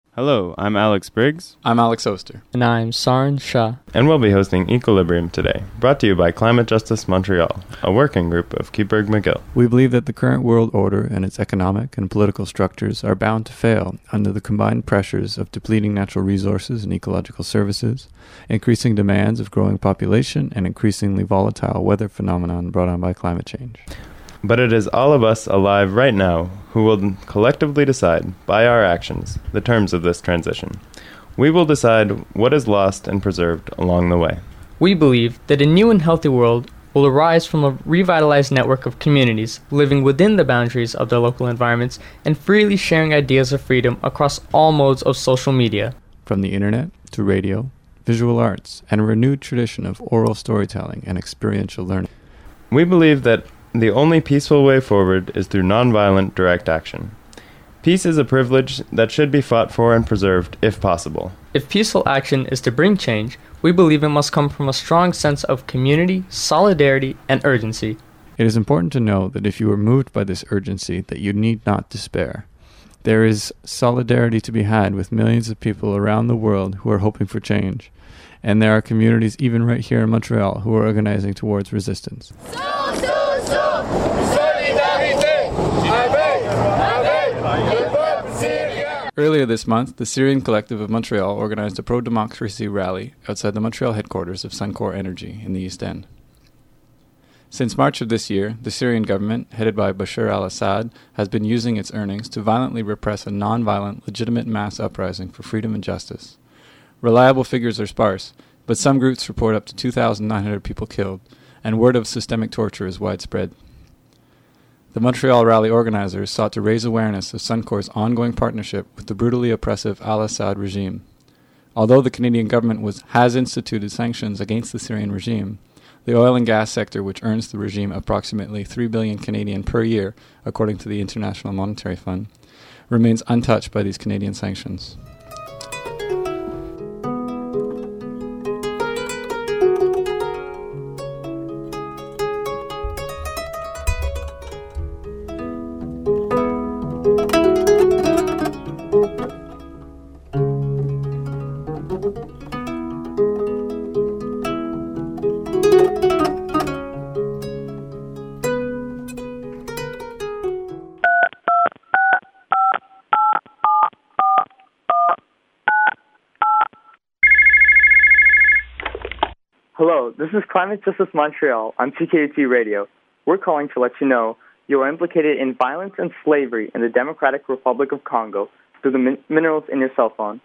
Hello, I'm Alex Briggs. I'm Alex Oster. And I'm Saran Shah. And we'll be hosting Equilibrium today, brought to you by Climate Justice Montreal, a working group of Keyberg McGill. We believe that the current world order and its economic and political structures are bound to fail under the combined pressures of depleting natural resources and ecological services, increasing demands of growing population, and increasingly volatile weather phenomenon brought on by climate change. But it is all of us alive right now who will collectively decide, by our actions, the terms of this transition. We will decide what is lost and preserved along the way. We believe that a new and healthy world will arise from a revitalized network of communities living within the boundaries of their local environments and freely sharing ideas of freedom across all modes of social media. From the internet to radio, visual arts, and a renewed tradition of oral storytelling and experiential learning. We believe that the only peaceful way forward is through nonviolent direct action. Peace is a privilege that should be fought for and preserved if possible. If peaceful action is to bring change, we believe it must come from a strong sense of community, solidarity, and urgency. It is important to know that if you are moved by this urgency, that you need not despair. There is solidarity to be had with millions of people around the world who are hoping for change. And there are communities even right here in Montreal who are organizing towards resistance. Earlier this month, the Syrian Collective of Montreal organized a pro-democracy rally outside the Montreal headquarters of Suncor Energy in the East End. Since March of this year, the Syrian government, headed by Bashar al-Assad, has been using its earnings to violently repress a non-violent, legitimate mass uprising for freedom and justice. Reliable figures are sparse, but some groups report up to 2,900 people killed, and word of systemic torture is widespread. The Montreal rally organizers sought to raise awareness of Suncor's ongoing partnership with the brutally oppressive al-Assad regime. Although the Canadian government has instituted sanctions against the Syrian regime, the oil and gas sector, which earns the regime approximately 3 billion Canadian per year, according to the International Monetary Fund, remains untouched by these Canadian sanctions. Hello, this is Climate Justice Montreal on CKUT Radio. We're calling to let you know you are implicated in violence and slavery in the Democratic Republic of Congo through the minerals in your cell phone.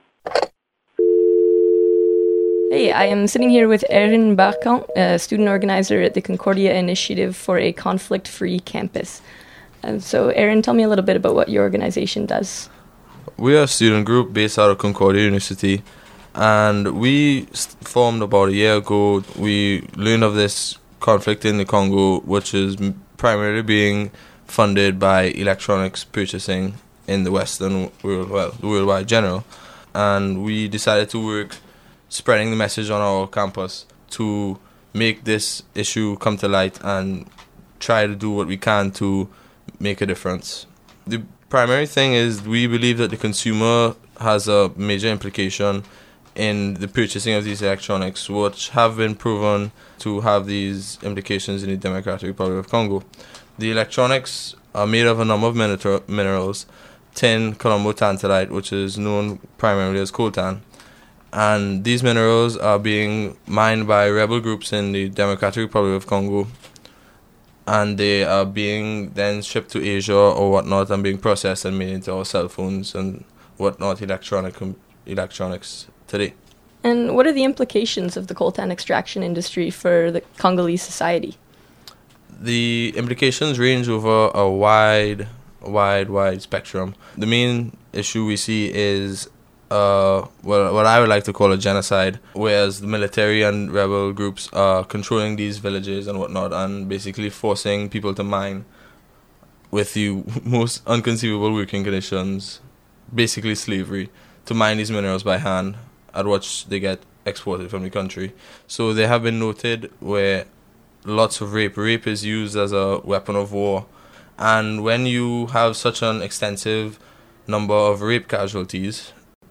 Hey, I am sitting here with Erin Barcan, a student organizer at the Concordia Initiative for a Conflict-Free Campus. So, Erin, tell me a little bit about what your organization does. We are a student group based out of Concordia University, and we formed about a year ago. We learned of this conflict in the Congo, which is primarily being funded by electronics purchasing in the Western world, well, the worldwide general. And we decided to work spreading the message on our campus to make this issue come to light and try to do what we can to make a difference. The primary thing is we believe that the consumer has a major implication in the purchasing of these electronics, which have been proven to have these implications in the Democratic Republic of Congo. The electronics are made of a number of minerals, tin, columbo tantalite, which is known primarily as coltan. And these minerals are being mined by rebel groups in the Democratic Republic of Congo, and they are being then shipped to Asia or whatnot and being processed and made into our cell phones and whatnot electronics today. And what are the implications of the coltan extraction industry for the Congolese society? The implications range over a wide spectrum. The main issue we see is what I would like to call a genocide, whereas the military and rebel groups are controlling these villages and whatnot and basically forcing people to mine with the most inconceivable working conditions, basically slavery, to mine these minerals by hand, at which they get exported from the country. So they have been noted where lots of rape is used as a weapon of war, and when you have such an extensive number of rape casualties,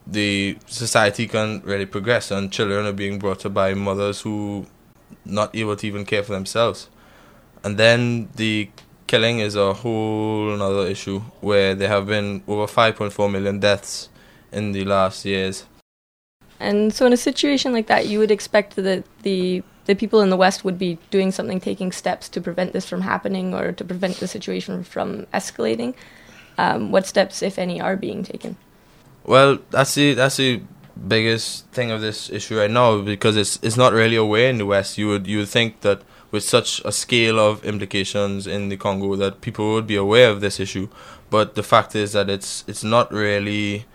the society can really progress, and children are being brought up by mothers who not able to even care for themselves. And then the killing is a whole another issue, where there have been over 5.4 million deaths in the last years. And so in a situation like that, you would expect that the people in the West would be doing something, taking steps to prevent this from happening or to prevent the situation from escalating. What steps, if any, are being taken? Well, that's the biggest thing of this issue right now, because it's not really aware in the West. You would think that with such a scale of implications in the Congo that people would be aware of this issue, but the fact is that it's not really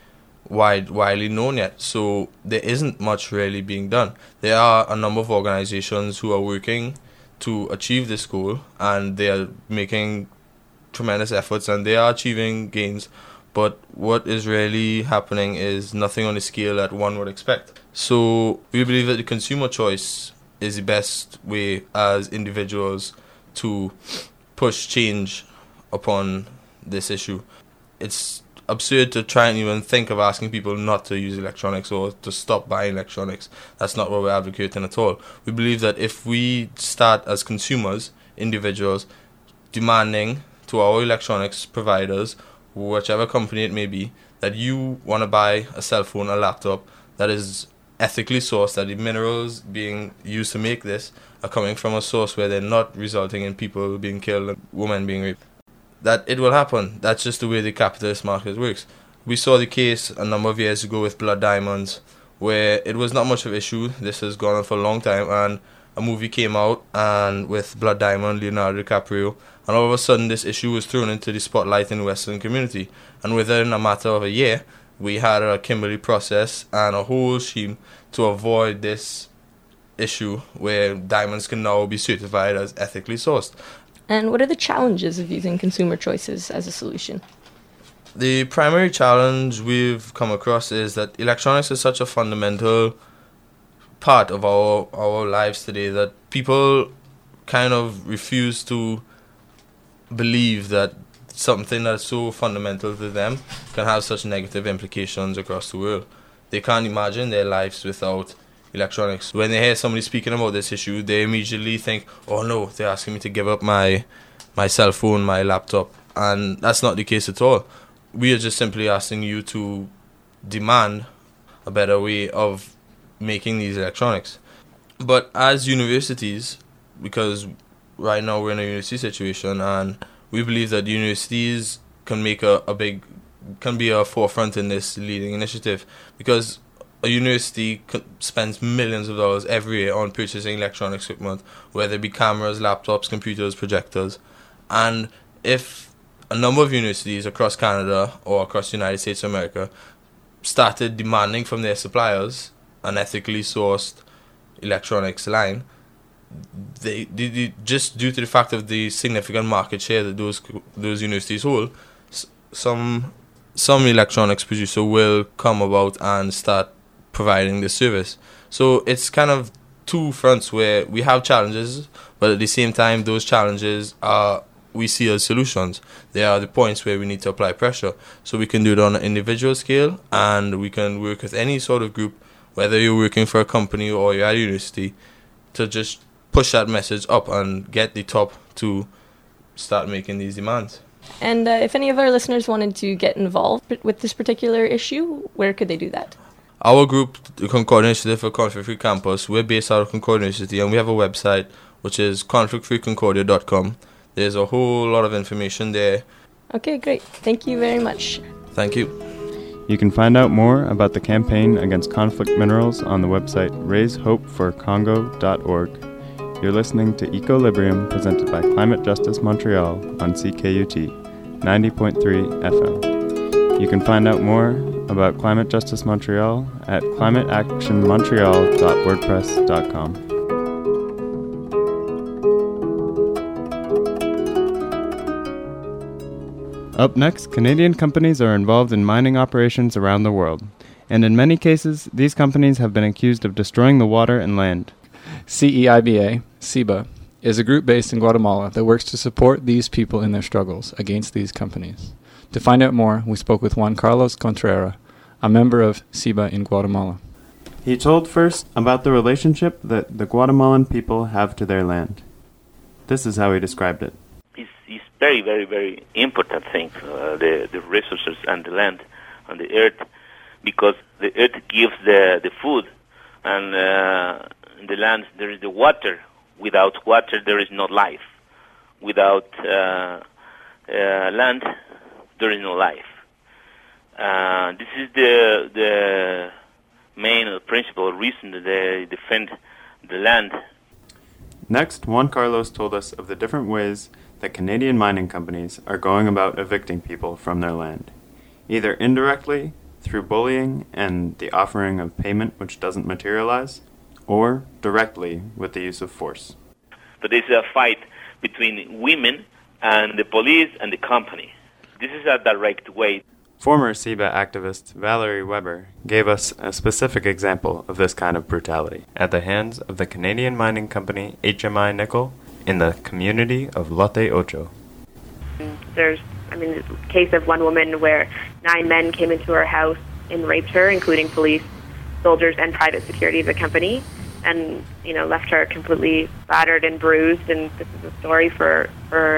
widely known yet. So there isn't much really being done. There are a number of organizations who are working to achieve this goal, and they are making tremendous efforts, and they are achieving gains. But what is really happening is nothing on the scale that one would expect. So we believe that the consumer choice is the best way as individuals to push change upon this issue. It's absurd to try and even think of asking people not to use electronics or to stop buying electronics. That's not what we're advocating at all. We believe that if we start as consumers, individuals, demanding to our electronics providers, whichever company it may be, that you want to buy a cell phone, a laptop that is ethically sourced, that the minerals being used to make this are coming from a source where they're not resulting in people being killed and women being raped, that it will happen. That's just the way the capitalist market works. We saw the case a number of years ago with blood diamonds, where it was not much of an issue. This has gone on for a long time, and a movie came out and with Blood Diamond, Leonardo DiCaprio, and all of a sudden this issue was thrown into the spotlight in the Western community, and within a matter of a year we had a Kimberley process and a whole scheme to avoid this issue where diamonds can now be certified as ethically sourced. And what are the challenges of using consumer choices as a solution? The primary challenge we've come across is that electronics is such a fundamental part of our lives today that people kind of refuse to believe that something that's so fundamental to them can have such negative implications across the world. They can't imagine their lives without electronics. When they hear somebody speaking about this issue, they immediately think, oh no, they're asking me to give up my cell phone, my laptop. And that's not the case at all. We are just simply asking you to demand a better way of making these electronics. But as universities, because right now we're in a university situation, and we believe that universities can make can be a forefront in this leading initiative, because a university spends millions of dollars every year on purchasing electronic equipment, whether it be cameras, laptops, computers, projectors. And if a number of universities across Canada or across the United States of America started demanding from their suppliers an ethically sourced electronics line, they just due to the fact of the significant market share that those universities hold, some electronics producer will come about and start providing this service. So it's kind of two fronts where we have challenges, but at the same time those challenges are we see as solutions. They are the points where we need to apply pressure. So we can do it on an individual scale, and we can work with any sort of group, whether you're working for a company or you're at a university, to just push that message up and get the top to start making these demands. And if any of our listeners wanted to get involved with this particular issue, where could they do that? Our group, the Concordia Initiative for Conflict Free Campus, we're based out of Concordia University, and we have a website which is conflictfreeconcordia.com. There's a whole lot of information there. Okay, great. Thank you very much. Thank you. You can find out more about the campaign against conflict minerals on the website raisehopeforcongo.org. You're listening to Equilibrium, presented by Climate Justice Montreal on CKUT 90.3 FM. You can find out more about Climate Justice Montreal at climateactionmontreal.wordpress.com. Up next, Canadian companies are involved in mining operations around the world, and in many cases, these companies have been accused of destroying the water and land. CEIBA, CEBA, is a group based in Guatemala that works to support these people in their struggles against these companies. To find out more, we spoke with Juan Carlos Contreras, a member of CIBA in Guatemala. He told first about the relationship that the Guatemalan people have to their land. This is how he described it. It's very, very, very important thing, the resources and the land and the earth, because the earth gives the food, and in the land there is the water. Without water there is no life. Without land there is no life. This is the main principal reason that they defend the land. Next, Juan Carlos told us of the different ways that Canadian mining companies are going about evicting people from their land, either indirectly, through bullying and the offering of payment which doesn't materialize, or directly with the use of force. But there's a fight between women and the police and the company. This is a direct way. Former CIBA activist Valerie Weber gave us a specific example of this kind of brutality at the hands of the Canadian mining company HMI Nickel in the community of Lote Ocho. There's, the case of one woman where 9 men came into her house and raped her, including police, soldiers, and private security of the company, and left her completely battered and bruised. And this is a story for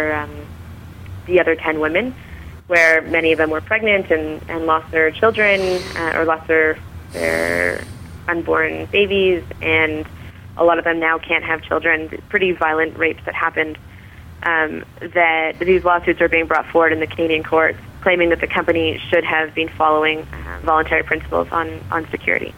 the other 10 women, where many of them were pregnant and lost their children or lost their unborn babies, and a lot of them now can't have children. Pretty violent rapes that happened. That these lawsuits are being brought forward in the Canadian courts, claiming that the company should have been following voluntary principles on security.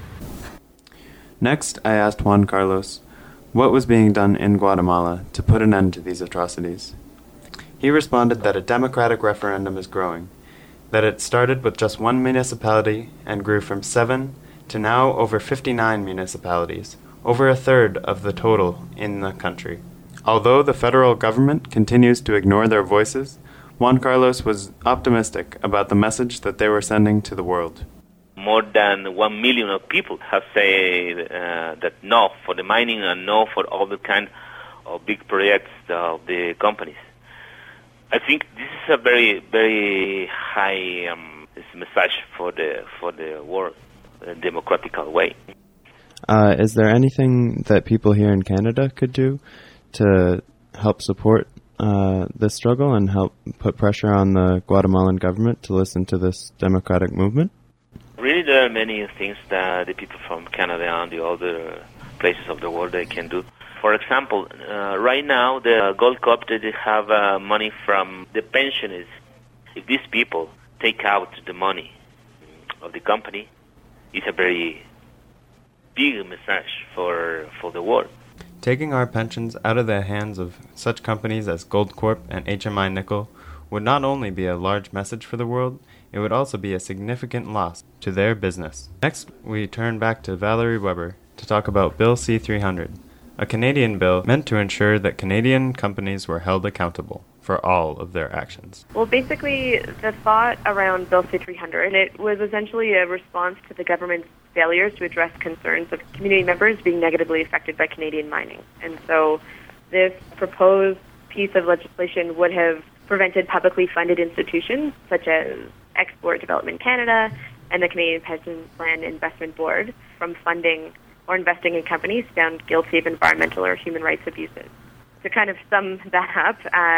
Next, I asked Juan Carlos what was being done in Guatemala to put an end to these atrocities. He responded that a democratic referendum is growing, that it started with just one municipality and grew from 7 to now over 59 municipalities, over a third of the total in the country. Although the federal government continues to ignore their voices, Juan Carlos was optimistic about the message that they were sending to the world. More than 1 million of people have said that no for the mining and no for all the kind of big projects of the companies. I think this is a very, very high message for the world, a democratic way. Is there anything that people here in Canada could do to help support this struggle and help put pressure on the Guatemalan government to listen to this democratic movement? Really, there are many things that the people from Canada and the other places of the world they can do. For example, right now, the Gold Cup, they have money from the pensioners. If these people take out the money of the company, it's a very big message for the world. Taking our pensions out of the hands of such companies as Goldcorp and HMI Nickel would not only be a large message for the world, it would also be a significant loss to their business. Next, we turn back to Valerie Weber to talk about Bill C-300, a Canadian bill meant to ensure that Canadian companies were held accountable for all of their actions. Well, basically, the thought around Bill C-300, it was essentially a response to the government's failures to address concerns of community members being negatively affected by Canadian mining. And so this proposed piece of legislation would have prevented publicly funded institutions such as Export Development Canada and the Canadian Pension Plan Investment Board from funding or investing in companies found guilty of environmental or human rights abuses. To kind of sum that up,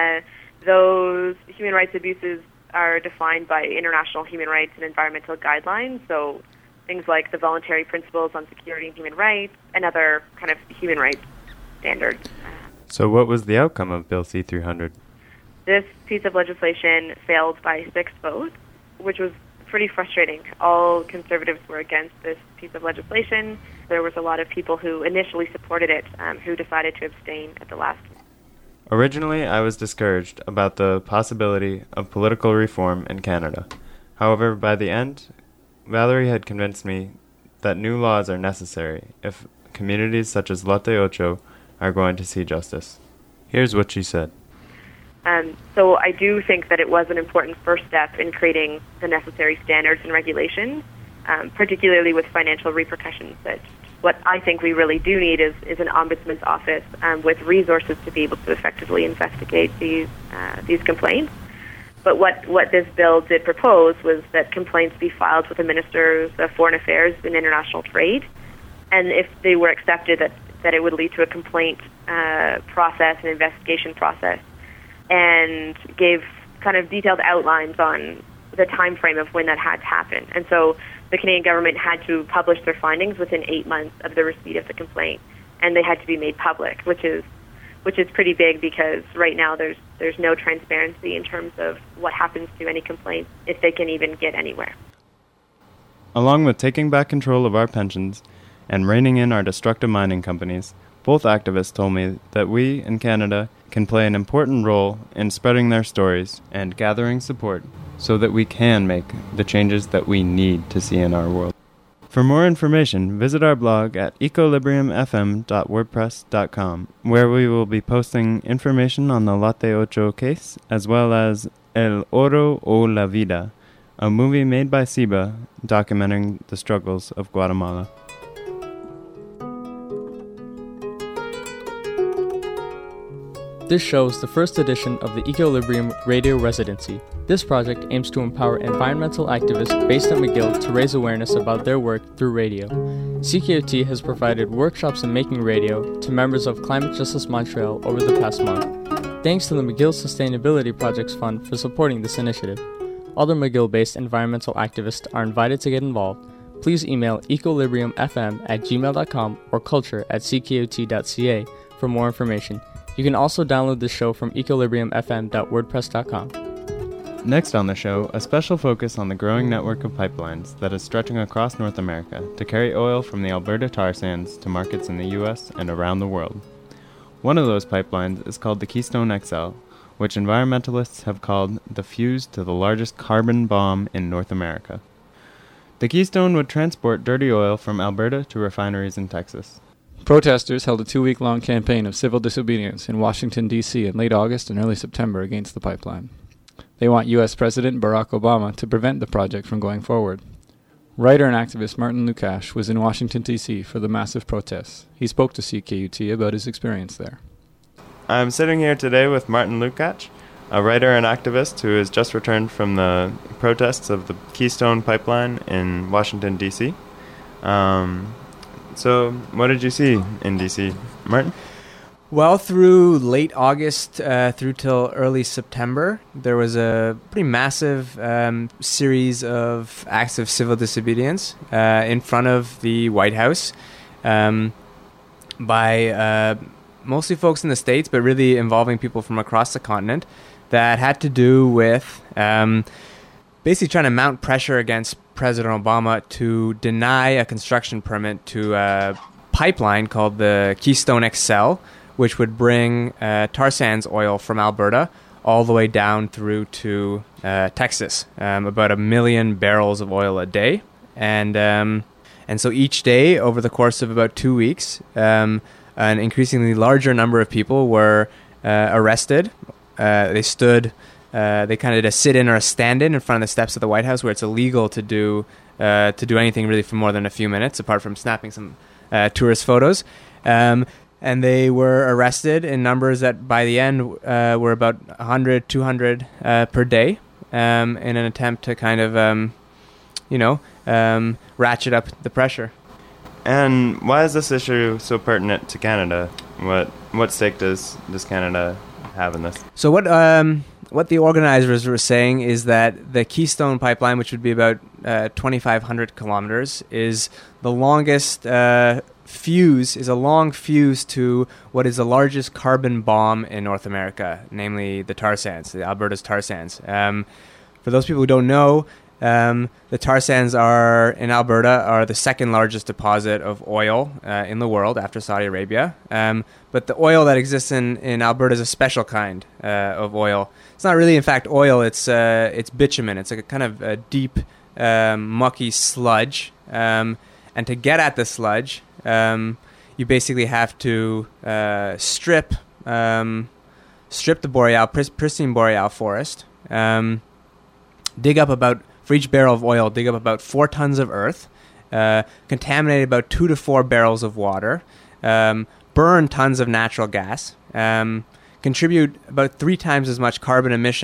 those human rights abuses are defined by international human rights and environmental guidelines, so things like the voluntary principles on security and human rights and other kind of human rights standards. So what was the outcome of Bill C-300? This piece of legislation failed by 6 votes, which was pretty frustrating. All conservatives were against this piece of legislation. There was a lot of people who initially supported it who decided to abstain at the last. Originally, I was discouraged about the possibility of political reform in Canada. However, by the end, Valerie had convinced me that new laws are necessary if communities such as Lote Ocho are going to see justice. Here's what she said. So I do think that it was an important first step in creating the necessary standards and regulations, particularly with financial repercussions. That what I think we really do need is an ombudsman's office with resources to be able to effectively investigate these complaints. But what this bill did propose was that complaints be filed with the Ministers of Foreign Affairs and International Trade, and if they were accepted, that it would lead to a complaint process, an investigation process, and gave kind of detailed outlines on the time frame of when that had to happen. And so the Canadian government had to publish their findings within 8 months of the receipt of the complaint, and they had to be made public, which is pretty big because right now there's no transparency in terms of what happens to any complaints, if they can even get anywhere. Along with taking back control of our pensions and reining in our destructive mining companies, both activists told me that we in Canada can play an important role in spreading their stories and gathering support so that we can make the changes that we need to see in our world. For more information, visit our blog at equilibriumfm.wordpress.com, where we will be posting information on the Latte Ocho case, as well as El Oro o la Vida, a movie made by CIBA documenting the struggles of Guatemala. This show is the first edition of the Equilibrium Radio Residency. This project aims to empower environmental activists based at McGill to raise awareness about their work through radio. CKUT has provided workshops in making radio to members of Climate Justice Montreal over the past month. Thanks to the McGill Sustainability Projects Fund for supporting this initiative. Other McGill-based environmental activists are invited to get involved. Please email equilibriumfm@gmail.com or culture@ckut.ca for more information. You can also download this show from equilibriumfm.wordpress.com. Next on the show, a special focus on the growing network of pipelines that is stretching across North America to carry oil from the Alberta tar sands to markets in the U.S. and around the world. One of those pipelines is called the Keystone XL, which environmentalists have called the fuse to the largest carbon bomb in North America. The Keystone would transport dirty oil from Alberta to refineries in Texas. Protesters held a 2-week-long campaign of civil disobedience in Washington, D.C. in late August and early September against the pipeline. They want U.S. President Barack Obama to prevent the project from going forward. Writer and activist Martin Lukash was in Washington, D.C. for the massive protests. He spoke to CKUT about his experience there. I'm sitting here today with Martin Lukash, a writer and activist who has just returned from the protests of the Keystone Pipeline in Washington, D.C. So, what did you see in D.C., Martin? Well, through late August through till early September, there was a pretty massive series of acts of civil disobedience in front of the White House by mostly folks in the States, but really involving people from across the continent, that had to do with basically trying to mount pressure against President Obama to deny a construction permit to a pipeline called the Keystone XL, which would bring tar sands oil from Alberta all the way down through to Texas, about 1 million barrels of oil a day. And so each day, over the course of about 2 weeks, an increasingly larger number of people were arrested. They kind of did a sit-in or a stand-in in front of the steps of the White House, where it's illegal to do anything really for more than a few minutes, apart from snapping some tourist photos. And they were arrested in numbers that by the end were about 100, 200 per day in an attempt to kind of, ratchet up the pressure. And why is this issue so pertinent to Canada? What stake does Canada have in this? So what the organizers were saying is that the Keystone Pipeline, which would be about 2,500 kilometers, is the longest is a long fuse to what is the largest carbon bomb in North America, namely the tar sands, the Alberta's tar sands. For those people who don't know, the tar sands in Alberta are the second largest deposit of oil in the world after Saudi Arabia. But the oil that exists in Alberta is a special kind of oil. It's not really, in fact, oil. It's bitumen. It's like a kind of a deep, mucky sludge. And to get at the sludge, you basically have to strip the pristine boreal forest, dig up for each barrel of oil, dig up about 4 tons of earth, contaminate about 2 to 4 barrels of water, burn tons of natural gas, contribute about 3 times as much carbon emissions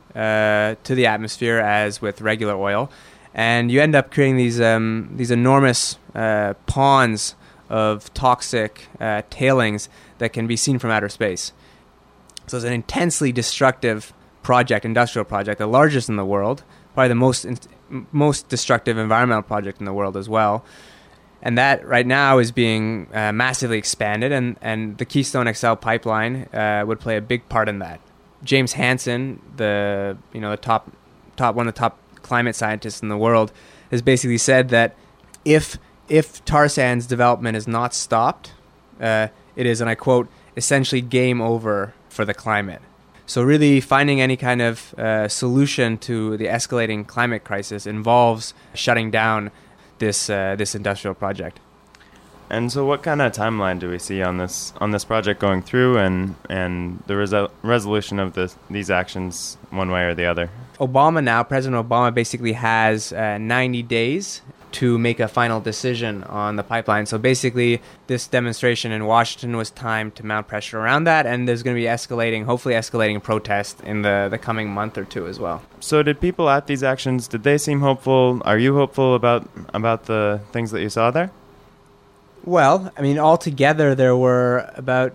to the atmosphere as with regular oil, and you end up creating these enormous ponds of toxic tailings that can be seen from outer space. So it's an intensely destructive industrial project, the largest in the world, probably the most destructive environmental project in the world as well. And that right now is being massively expanded, and the Keystone XL pipeline would play a big part in that. James Hansen, the top one of the top climate scientists in the world, has basically said that if tar sands development is not stopped, it is, and I quote, essentially game over for the climate. So really finding any kind of solution to the escalating climate crisis involves shutting down this industrial project. And so what kind of timeline do we see on this project going through and the resolution of these actions one way or the other? President Obama basically has 90 days to make a final decision on the pipeline. So basically, this demonstration in Washington was timed to mount pressure around that, and there's going to be hopefully escalating protest in the coming month or two as well. So did people at these actions, did they seem hopeful? Are you hopeful about the things that you saw there? Well, I mean, altogether there were about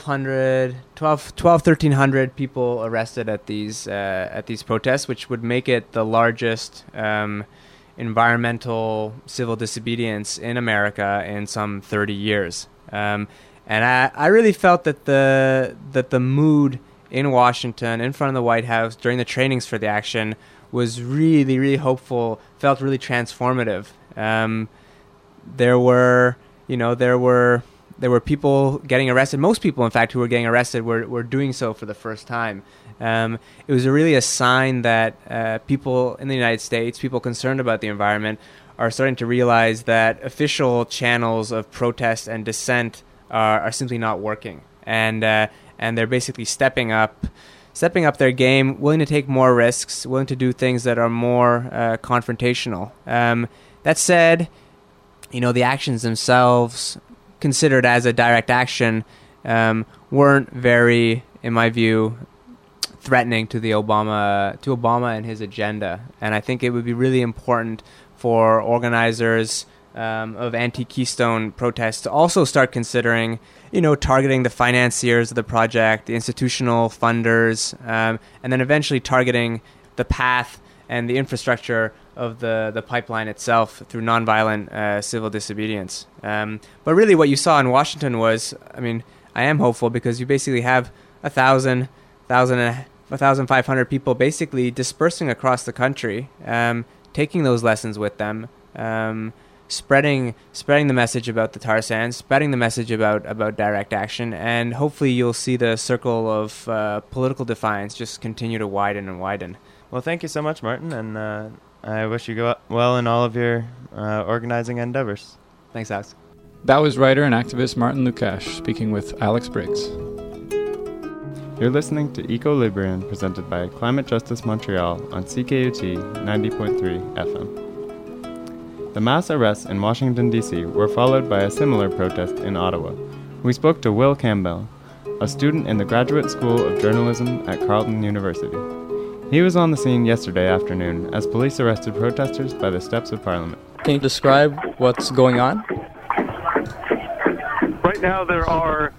1,300 people arrested at these protests, which would make it the largest environmental civil disobedience in America in some 30 years. And I really felt that the mood in Washington, in front of the White House, during the trainings for the action, was really, really hopeful, felt really transformative. There were people getting arrested. Most people, in fact, who were getting arrested were doing so for the first time. It was really a sign that people in the United States, people concerned about the environment, are starting to realize that official channels of protest and dissent are simply not working, and they're basically stepping up their game, willing to take more risks, willing to do things that are more confrontational. That said, the actions themselves, considered as a direct action, weren't very, in my view, threatening to Obama and his agenda. And I think it would be really important for organizers of anti-Keystone protests to also start considering, targeting the financiers of the project, the institutional funders, and then eventually targeting the path and the infrastructure of the pipeline itself through nonviolent civil disobedience. But really what you saw in Washington was, I am hopeful because you basically have 1,500 people basically dispersing across the country, taking those lessons with them, spreading the message about the tar sands, spreading the message about direct action, and hopefully you'll see the circle of political defiance just continue to widen and widen. Well, thank you so much, Martin, and I wish you go well in all of your organizing endeavors. Thanks, Alex. That was writer and activist Martin Lukash speaking with Alex Briggs. You're listening to Equilibrium, presented by Climate Justice Montreal on CKUT 90.3 FM. The mass arrests in Washington, D.C. were followed by a similar protest in Ottawa. We spoke to Will Campbell, a student in the Graduate School of Journalism at Carleton University. He was on the scene yesterday afternoon as police arrested protesters by the steps of Parliament. Can you describe what's going on? Right now there are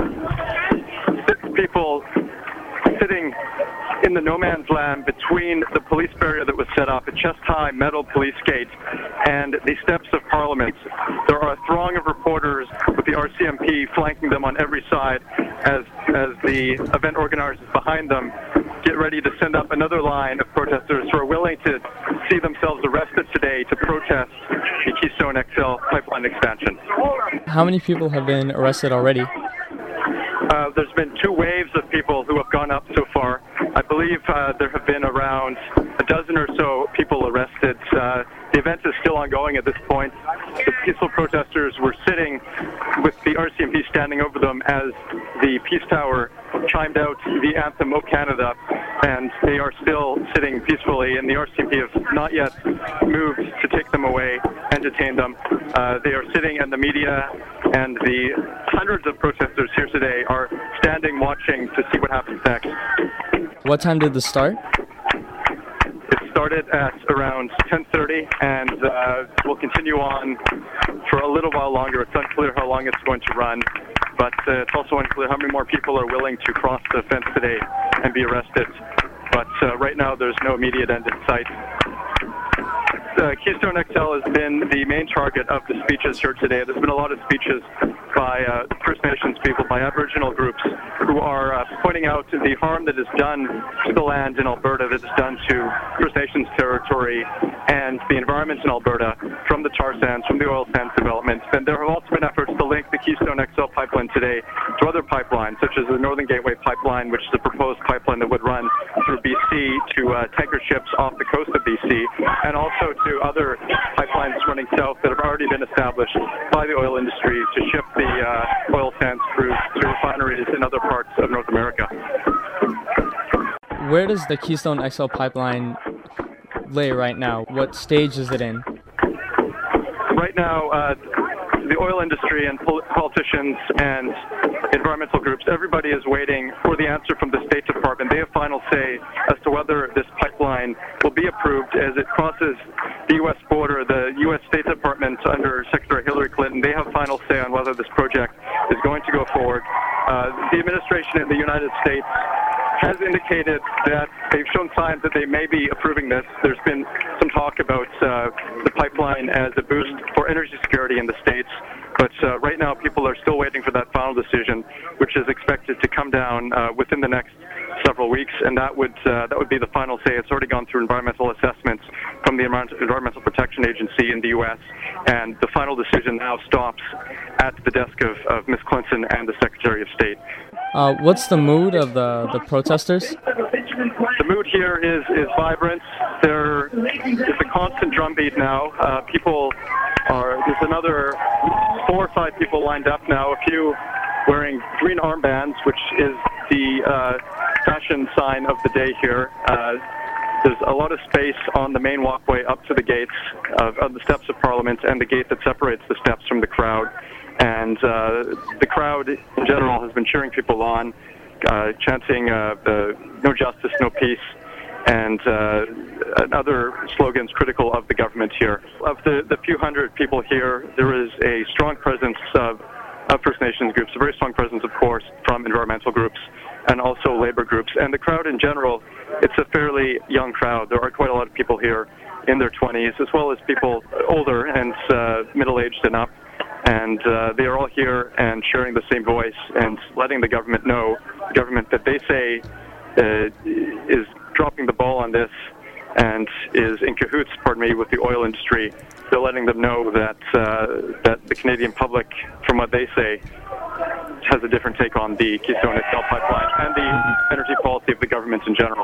6 people sitting in the no man's land between the police barrier that was set up, a chest-high metal police gate, and the steps of Parliament. There are a throng of reporters with the RCMP flanking them on every side as the event organizers behind them get ready to send up another line of protesters who are willing to see themselves arrested today to protest the Keystone XL pipeline expansion. How many people have been arrested already? There's been 2 waves of people who have gone up so far. I believe there have been around a dozen or so people arrested. The event is still ongoing at this point. The peaceful protesters were sitting with the RCMP standing over them as the Peace Tower chimed out the anthem of Canada, and they are still sitting peacefully, and the RCMP have not yet moved to take them away and detain them. They are sitting, and the media and the hundreds of protesters here today are standing watching to see what happens next. What time did this start? started at around 10:30, and will continue on for a little while longer. It's unclear how long it's going to run, but it's also unclear how many more people are willing to cross the fence today and be arrested. But right now, there's no immediate end in sight. Keystone XL has been the main target of the speeches here today. There's been a lot of speeches by First Nations people, by Aboriginal groups, who are pointing out the harm that is done to the land in Alberta, that is done to First Nations territory and the environment in Alberta from the tar sands, from the oil sands development. And there have also been efforts to link the Keystone XL pipeline today to other pipelines, such as the Northern Gateway pipeline, which is a proposed pipeline that would run through BC to tanker ships off the coast of BC, and also to other pipelines running south that have already been established by the oil industry to ship the oil sands crude to refineries in other parts of North America. Where does the Keystone XL pipeline lay right now? What stage is it in? Right now, the oil industry and politicians and environmental groups, everybody is waiting for the answer from the State Department. They have final say as to whether this pipeline will be approved as it crosses the U.S. border. The U.S. State Department under Secretary Hillary Clinton, they have final say on whether this project is going to go forward. The administration in the United States has indicated that they've shown signs that they may be approving this. There's been some talk about the pipeline as a boost for energy security in the States, but right now people are still waiting for that final decision, which is expected to come down within the next several weeks, and that would be the final say. It's already gone through environmental assessments from the Environmental Protection Agency in the U.S., and the final decision now stops at the desk of Ms. Clinton and the Secretary of State. What's the mood of the protesters? The mood here is vibrant. There is a constant drumbeat now. There's another 4 or 5 people lined up now, a few wearing green armbands, which is the fashion sign of the day here. There's a lot of space on the main walkway up to the gates of the steps of Parliament and the gate that separates the steps from the crowd. And the crowd in general has been cheering people on, chanting no justice, no peace, and other slogans critical of the government here. Of the few hundred people here, there is a strong presence of First Nations groups, a very strong presence, of course, from environmental groups and also labor groups. And the crowd in general, it's a fairly young crowd. There are quite a lot of people here in their 20s, as well as people older and middle-aged and up. And they are all here and sharing the same voice and letting the government know, the government that they say is dropping the ball on this and is in cahoots, with the oil industry. They're letting them know that the Canadian public, from what they say, has a different take on the Keystone XL pipeline and the energy policy of the government in general.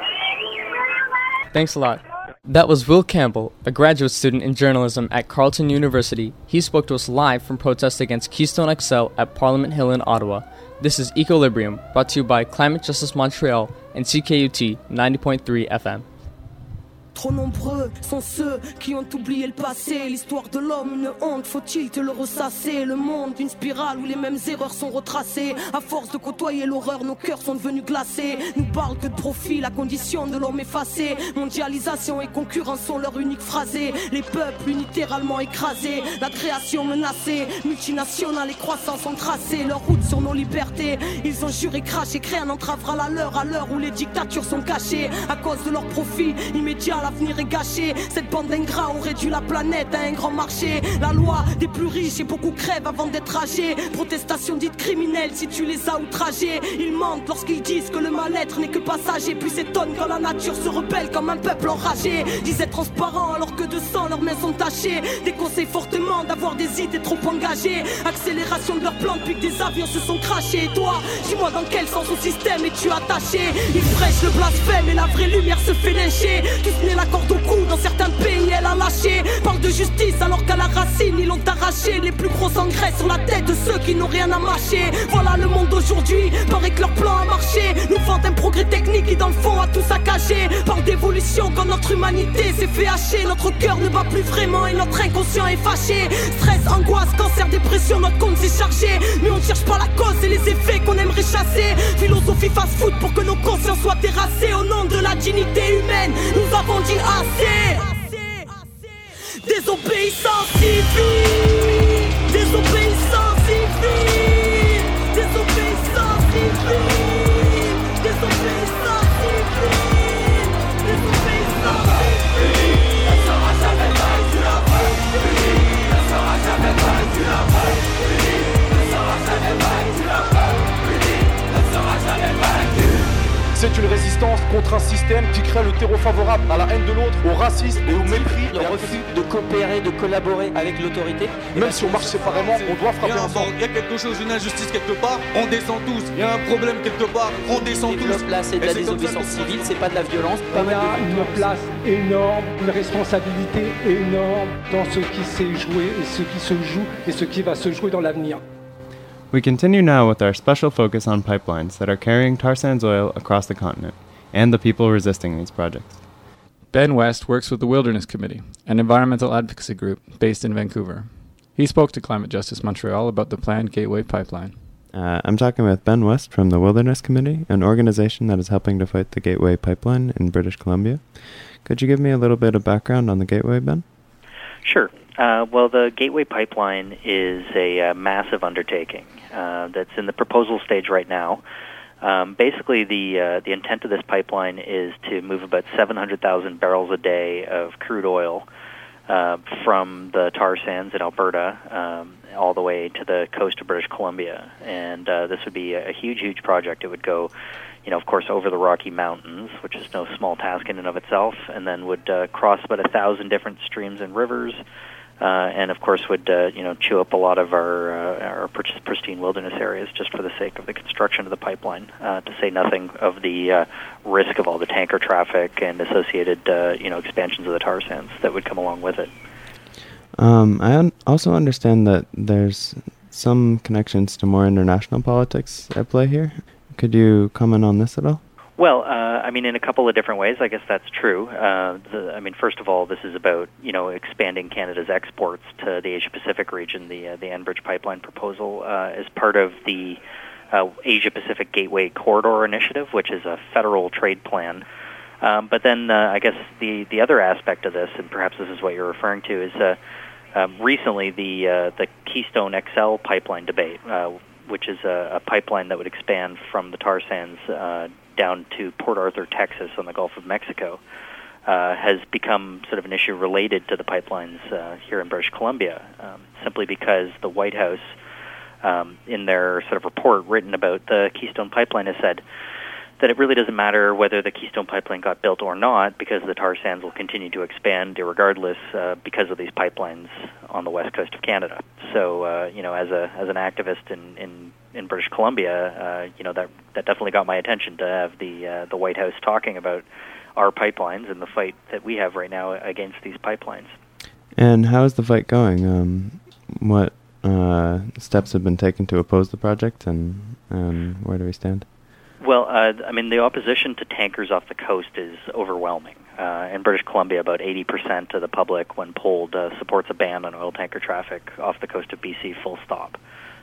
Thanks a lot. That was Will Campbell, a graduate student in journalism at Carleton University. He spoke to us live from protests against Keystone XL at Parliament Hill in Ottawa. This is Equilibrium, brought to you by Climate Justice Montreal and CKUT 90.3 FM. Trop nombreux sont ceux qui ont oublié le passé. L'histoire de l'homme, une honte, faut-il te le ressasser? Le monde, une spirale où les mêmes erreurs sont retracées. À force de côtoyer l'horreur, nos cœurs sont devenus glacés. Nous parlent que de profit, la condition de l'homme effacée. Mondialisation et concurrence sont leur unique phrasé. Les peuples littéralement écrasés, la création menacée. Multinationales et croissance ont tracé leur route sur nos libertés. Ils ont juré, craché, créé un entravera la leur à l'heure où les dictatures sont cachées. À cause de leur profit immédiat, l'avenir est gâché. Cette bande d'ingrats ont réduit la planète à un grand marché. La loi des plus riches et beaucoup crèvent avant d'être âgés. Protestation dite criminelle si tu les as outragés. Ils mentent lorsqu'ils disent que le mal-être n'est que passager. Puis s'étonnent quand la nature se rebelle comme un peuple enragé. Disaient transparents alors que de sang leurs mains sont tachées. Déconseillent fortement d'avoir des idées trop engagées. Accélération de leurs plans depuis que des avions se sont crachés. Et toi, dis-moi dans quel sens au système es-tu attaché? Ils prêchent le blasphème et la vraie lumière se fait lyncher. Tous la corde au cou, dans certains pays elle a lâché. Parle de justice alors qu'à la racine ils l'ont arraché. Les plus gros engrais sur la tête de ceux qui n'ont rien à mâcher. Voilà le monde d'aujourd'hui, paraît que leur plan a marché. Nous vantent un progrès technique qui dans le fond a tout saccagé. Parle d'évolution quand notre humanité s'est fait hacher. Notre cœur ne bat plus vraiment et notre inconscient est fâché. Stress, angoisse, cancer, dépression, notre compte s'est chargé. Mais on ne cherche pas la cause et les effets qu'on aimerait chasser. Philosophie fast-food pour que nos consciences soient terrassées. Au nom de la dignité humaine, nous avons avons dit assez. Désobéissance civile, désobéissance civile, désobéissance civile, désobéissance civile, désobéissance civile. Ne sera jamais vaincu la peur. Ne sera jamais vaincu la peur. Ne sera jamais vaincu la peur. Ne sera jamais vaincu. C'est une résistance contre un système qui crée le terreau favorable à la haine de l'autre, au racisme et au mépris. Le refus de coopérer, de collaborer avec l'autorité. Même si on marche séparément, on doit frapper ensemble. Il y a quelque chose, une injustice quelque part, on descend tous. Il y a un problème quelque part, on descend tous. Là, c'est de la désobéissance civile, c'est pas de la violence. Il y a une place énorme, une responsabilité énorme dans ce qui s'est joué et ce qui se joue et ce qui va se jouer dans l'avenir. We continue now with our special focus on pipelines that are carrying tar sands oil across the continent and the people resisting these projects. Ben West works with the Wilderness Committee, an environmental advocacy group based in Vancouver. He spoke to Climate Justice Montreal about the planned Gateway Pipeline. I'm talking with Ben West from the Wilderness Committee, an organization that is helping to fight the Gateway Pipeline in British Columbia. Could you give me a little bit of background on the Gateway, Ben? Sure. Well, the Gateway Pipeline is a massive undertaking that's in the proposal stage right now. Basically, the intent of this pipeline is to move about 700,000 barrels a day of crude oil from the tar sands in Alberta all the way to the coast of British Columbia. And this would be a huge, huge project. It would go, of course, over the Rocky Mountains, which is no small task in and of itself, and then would cross about 1,000 different streams and rivers. And of course would chew up a lot of our pristine wilderness areas just for the sake of the construction of the pipeline. To say nothing of the risk of all the tanker traffic and associated expansions of the tar sands that would come along with it. I also understand that there's some connections to more international politics at play here. Could you comment on this at all? Well, in a couple of different ways, I guess that's true. First of all, this is about, expanding Canada's exports to the Asia-Pacific region. The Enbridge pipeline proposal is part of the Asia-Pacific Gateway Corridor Initiative, which is a federal trade plan. But then I guess the other aspect of this, and perhaps this is what you're referring to, is recently the Keystone XL pipeline debate, which is a pipeline that would expand from the tar sands down to Port Arthur, Texas, on the Gulf of Mexico, has become sort of an issue related to the pipelines here in British Columbia, simply because the White House, in their sort of report written about the Keystone Pipeline, has said that it really doesn't matter whether the Keystone Pipeline got built or not, because the tar sands will continue to expand regardless because of these pipelines on the west coast of Canada. So, as an activist in British Columbia, that definitely got my attention to have the White House talking about our pipelines and the fight that we have right now against these pipelines. And how is the fight going? What steps have been taken to oppose the project, and where do we stand? Well, the opposition to tankers off the coast is overwhelming. In British Columbia, about 80% of the public, when polled, supports a ban on oil tanker traffic off the coast of BC, full stop.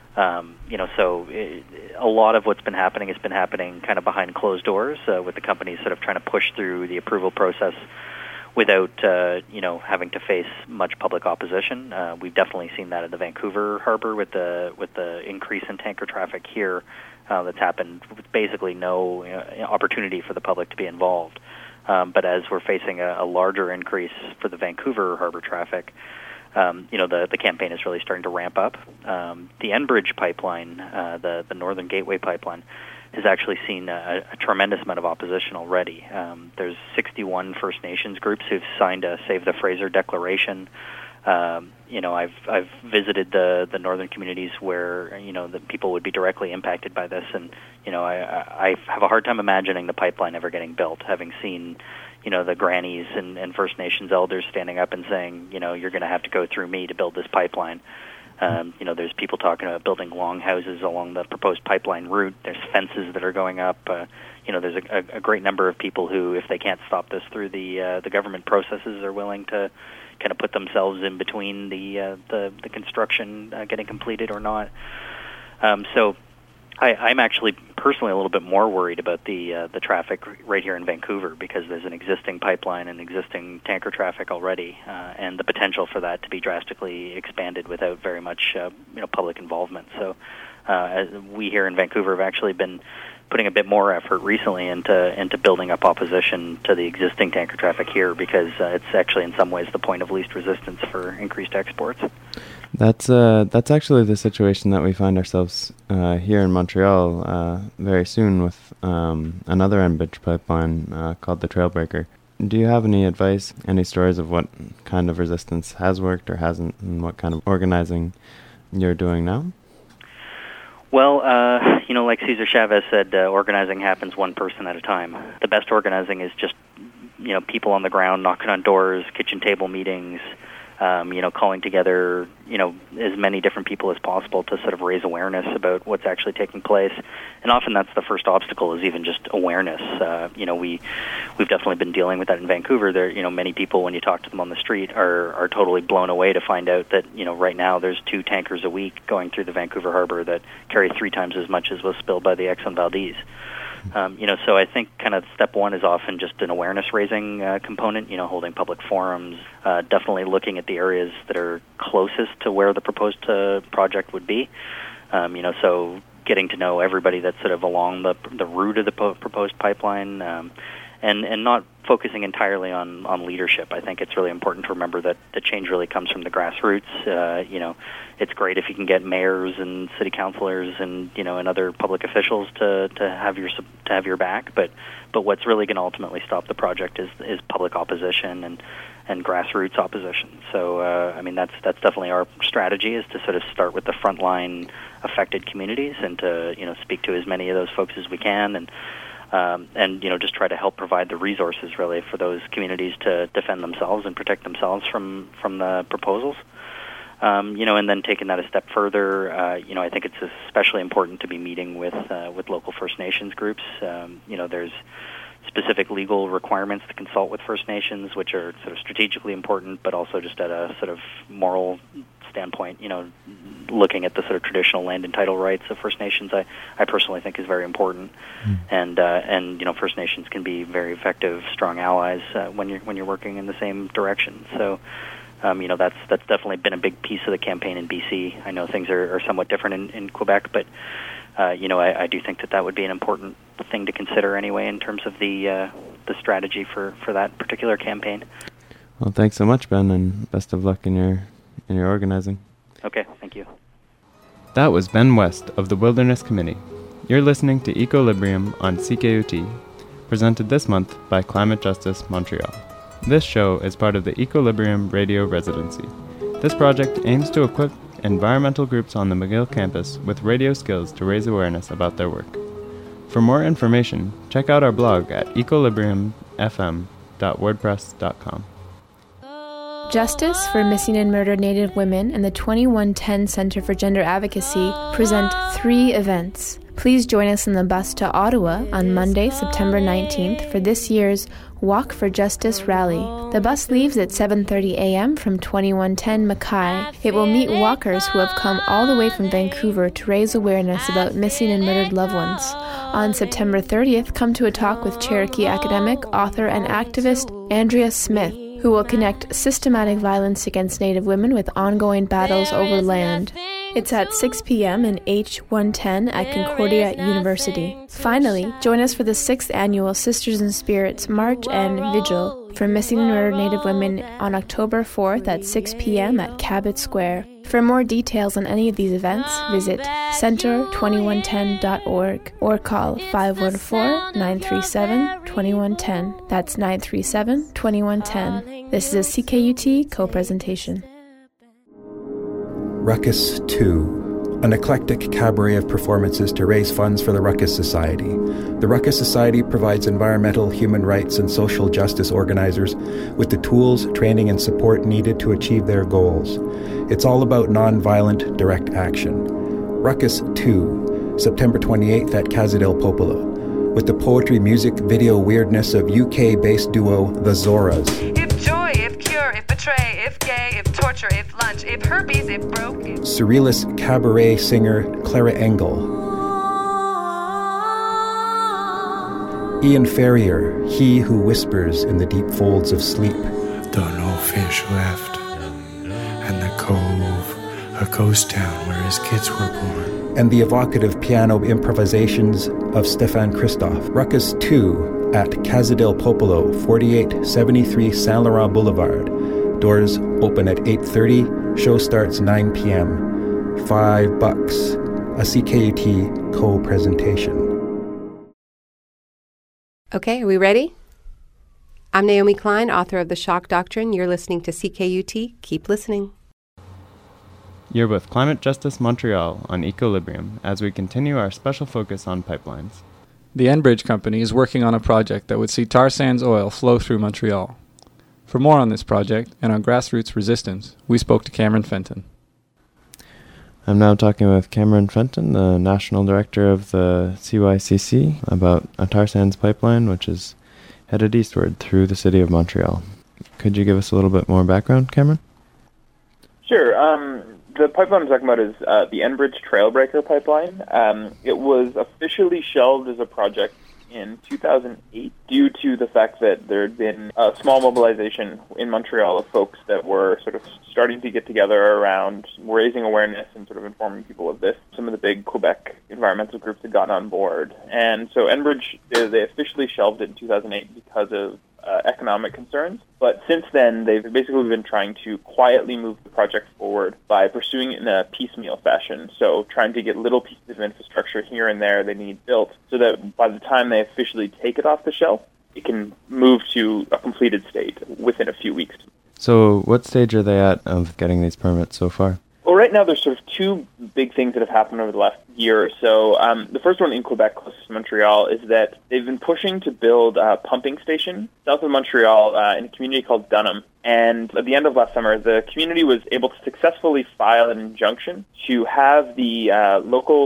A lot of what's been happening has been happening kind of behind closed doors, with the companies sort of trying to push through the approval process without, having to face much public opposition. We've definitely seen that in the Vancouver harbor with the increase in tanker traffic here. That's happened with basically no opportunity for the public to be involved. But as we're facing a larger increase for the Vancouver harbor traffic, the campaign is really starting to ramp up. The Enbridge pipeline, the Northern Gateway pipeline, has actually seen a tremendous amount of opposition already. There's 61 First Nations groups who've signed a Save the Fraser Declaration. I've visited the northern communities where the people would be directly impacted by this, and I have a hard time imagining the pipeline ever getting built, having seen the grannies and First Nations elders standing up and saying, you're going to have to go through me to build this pipeline. There's people talking about building long houses along the proposed pipeline route. There's fences that are going up. There's a great number of people who, if they can't stop this through the government processes, are willing to kind of put themselves in between the construction getting completed or not. So I'm actually personally a little bit more worried about the traffic right here in Vancouver, because there's an existing pipeline and existing tanker traffic already, and the potential for that to be drastically expanded without very much public involvement. So we here in Vancouver have actually been putting a bit more effort recently into building up opposition to the existing tanker traffic here, because it's actually in some ways the point of least resistance for increased exports. That's actually the situation that we find ourselves here in Montreal very soon with another Enbridge pipeline called the Trailbreaker. Do you have any advice, any stories of what kind of resistance has worked or hasn't, and what kind of organizing you're doing now? Well, like Cesar Chavez said, organizing happens one person at a time. The best organizing is just, people on the ground knocking on doors, kitchen table meetings, calling together, as many different people as possible to sort of raise awareness about what's actually taking place. And often that's the first obstacle, is even just awareness. We've definitely been dealing with that in Vancouver. There, many people, when you talk to them on the street, are totally blown away to find out that, right now there's 2 tankers a week going through the Vancouver harbor that carry 3 times as much as was spilled by the Exxon Valdez. So I think kind of step one is often just an awareness-raising component, holding public forums, definitely looking at the areas that are closest to where the proposed project would be, so getting to know everybody that's sort of along the route of the proposed pipeline, and not focusing entirely on leadership. I think it's really important to remember that the change really comes from the grassroots. It's great if you can get mayors and city councilors and and other public officials to have your back. But what's really going to ultimately stop the project is public opposition and grassroots opposition. So that's definitely our strategy, is to sort of start with the frontline affected communities and to speak to as many of those folks as we can, and just try to help provide the resources really for those communities to defend themselves and protect themselves from the proposals. And then taking that a step further, I think it's especially important to be meeting with local First Nations groups. There's specific legal requirements to consult with First Nations, which are sort of strategically important, but also just at a sort of moral standpoint, looking at the sort of traditional land and title rights of First Nations, I personally think is very important. And First Nations can be very effective, strong allies when you're working in the same direction. So, that's definitely been a big piece of the campaign in BC. I know things are somewhat different in Quebec, but I do think that would be an important thing to consider anyway in terms of the strategy for that particular campaign. Well, thanks so much, Ben, and best of luck in your organizing. Okay, thank you. That was Ben West of the Wilderness Committee. You're listening to Equilibrium on CKUT, presented this month by Climate Justice Montreal. This show is part of the Equilibrium Radio Residency. This project aims to equip environmental groups on the McGill campus with radio skills to raise awareness about their work. For more information, check out our blog at equilibriumfm.wordpress.com. Justice for Missing and Murdered Native Women and the 2110 Center for Gender Advocacy present 3 events. Please join us on the bus to Ottawa on Monday, September 19th for this year's Walk for Justice rally. The bus leaves at 7:30 a.m. from 2110 Mackay. It will meet walkers who have come all the way from Vancouver to raise awareness about missing and murdered loved ones. On September 30th, come to a talk with Cherokee academic, author, and activist Andrea Smith, who will connect systematic violence against Native women with ongoing battles over land. It's at 6 p.m. in H110 at Concordia University. Finally, join us for the 6th annual Sisters in Spirits March and Vigil for Missing and Murdered Native Women on October 4th at 6 p.m. at Cabot Square. For more details on any of these events, visit center2110.org or call 514-937-2110. That's 937-2110. This is a CKUT co-presentation. Ruckus 2, an eclectic cabaret of performances to raise funds for the Ruckus Society. The Ruckus Society provides environmental, human rights, and social justice organizers with the tools, training, and support needed to achieve their goals. It's all about non-violent, direct action. Ruckus 2, September 28th at Casa del Popolo, with the poetry, music, video weirdness of UK-based duo The Zoras. If joy, if cure, if betray, if gay, if torture, if lunch, if herpes, if broke. Surrealist cabaret singer Clara Engel. Ian Ferrier, he who whispers in the deep folds of sleep. Though no fish left, and the cove, a ghost town where his kids were born. And the evocative piano improvisations of Stefan Christoph. Ruckus 2 at Casa del Popolo, 4873 Saint Laurent Boulevard. Doors open at 8:30. Show starts 9 p.m. $5. A CKUT co-presentation. Okay, are we ready? I'm Naomi Klein, author of The Shock Doctrine. You're listening to CKUT. Keep listening. You're with Climate Justice Montreal on Equilibrium as we continue our special focus on pipelines. The Enbridge Company is working on a project that would see tar sands oil flow through Montreal. For more on this project and on grassroots resistance, we spoke to Cameron Fenton. I'm now talking with Cameron Fenton, the National Director of the CYCC, about a tar sands pipeline which is headed eastward through the city of Montreal. Could you give us a little bit more background, Cameron? Sure. The pipeline I'm talking about is the Enbridge Trailbreaker pipeline. It was officially shelved as a project in 2008 due to the fact that there had been a small mobilization in Montreal of folks that were sort of starting to get together around raising awareness and sort of informing people of this. Some of the big Quebec environmental groups had gotten on board. And so Enbridge, they officially shelved it in 2008 because of economic concerns. But since then, they've basically been trying to quietly move the project forward by pursuing it in a piecemeal fashion. So trying to get little pieces of infrastructure here and there they need built so that by the time they officially take it off the shelf, it can move to a completed state within a few weeks. So what stage are they at of getting these permits so far? Well, right now there's sort of two big things that have happened over the last year or so. The first one in Quebec, close to Montreal, is that they've been pushing to build a pumping station south of Montreal in a community called Dunham. And at the end of last summer, the community was able to successfully file an injunction to have the local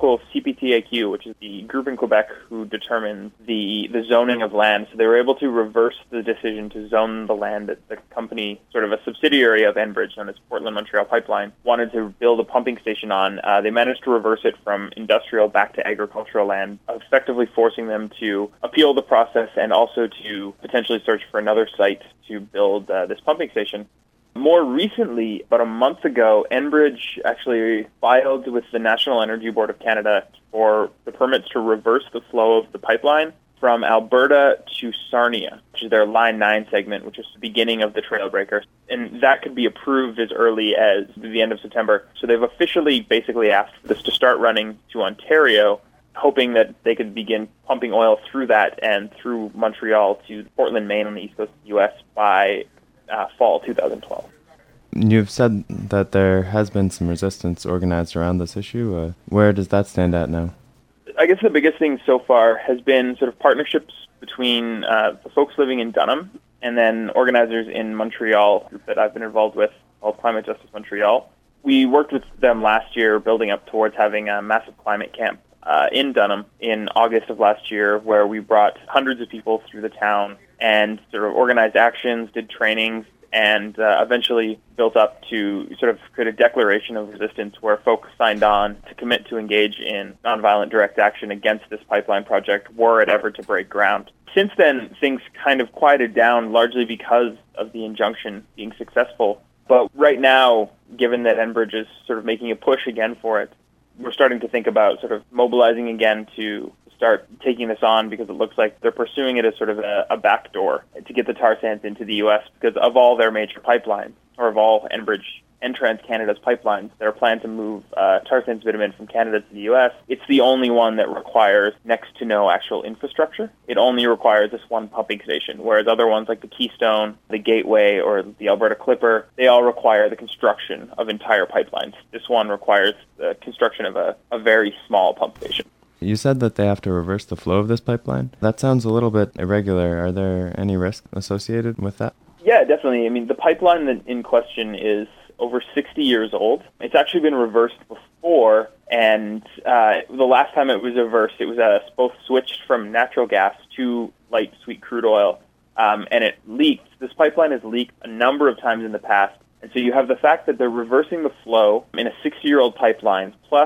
CPTAQ, which is the group in Quebec who determines the zoning of land. So they were able to reverse the decision to zone the land that the company, sort of a subsidiary of Enbridge, known as Portland Montreal Pipeline, wanted to build a pumping station on. They managed to reverse it from industrial back to agricultural land, effectively forcing them to appeal the process and also to potentially search for another site to build this pumping station. More recently, about a month ago, Enbridge actually filed with the National Energy Board of Canada for the permits to reverse the flow of the pipeline from Alberta to Sarnia, which is their Line 9 segment, which is the beginning of the Trailbreaker. And that could be approved as early as the end of September. So they've officially basically asked for this to start running to Ontario, hoping that they could begin pumping oil through that and through Montreal to Portland, Maine on the east coast of the U.S. by fall 2012. You've said that there has been some resistance organized around this issue. Where does that stand at now? I guess the biggest thing so far has been sort of partnerships between the folks living in Dunham and then organizers in Montreal, a group that I've been involved with called Climate Justice Montreal. We worked with them last year building up towards having a massive climate camp in Dunham in August of last year, where we brought hundreds of people through the town and sort of organized actions, did trainings, and eventually built up to sort of create a declaration of resistance where folks signed on to commit to engage in nonviolent direct action against this pipeline project were it ever to break ground. Since then, things kind of quieted down largely because of the injunction being successful. But right now, given that Enbridge is sort of making a push again for it, we're starting to think about sort of mobilizing again to start taking this on, because it looks like they're pursuing it as sort of a backdoor to get the tar sands into the U.S. because of all their major pipelines, or of all Enbridge and TransCanada's pipelines, their plan to move tar sands bitumen from Canada to the U.S. It's the only one that requires next to no actual infrastructure. It only requires this one pumping station, whereas other ones like the Keystone, the Gateway, or the Alberta Clipper, they all require the construction of entire pipelines. This one requires the construction of a very small pump station. You said that they have to reverse the flow of this pipeline. That sounds a little bit irregular. Are there any risks associated with that? Yeah, definitely. I mean, the pipeline that in question is over 60 years old. It's actually been reversed before, and the last time it was reversed, it was both switched from natural gas to light sweet crude oil, and it leaked. This pipeline has leaked a number of times in the past, and so you have the fact that they're reversing the flow in a 60-year-old pipeline, plus